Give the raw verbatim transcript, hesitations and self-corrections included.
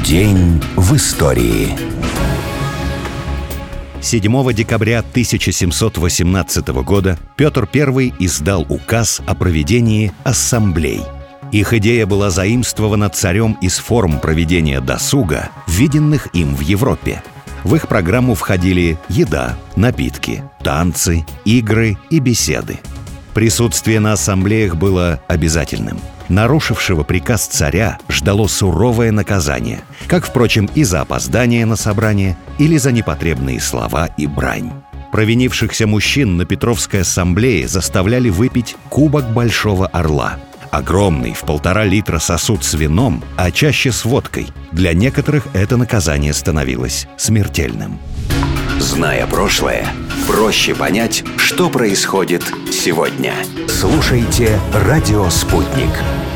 День в истории. седьмого декабря тысяча семьсот восемнадцатого года Петр Первый издал указ о проведении ассамблей. Их идея была заимствована царем из форм проведения досуга, виденных им в Европе. В их программу входили еда, напитки, танцы, игры и беседы. Присутствие на ассамблеях было обязательным. Нарушившего приказ царя ждало суровое наказание, как, впрочем, и за опоздание на собрание или за непотребные слова и брань. Провинившихся мужчин на Петровской ассамблее заставляли выпить кубок Большого Орла. Огромный, в полтора литра сосуд с вином, а чаще с водкой. Для некоторых это наказание становилось смертельным. Зная прошлое, проще понять, что происходит сегодня. Слушайте «Радио Спутник».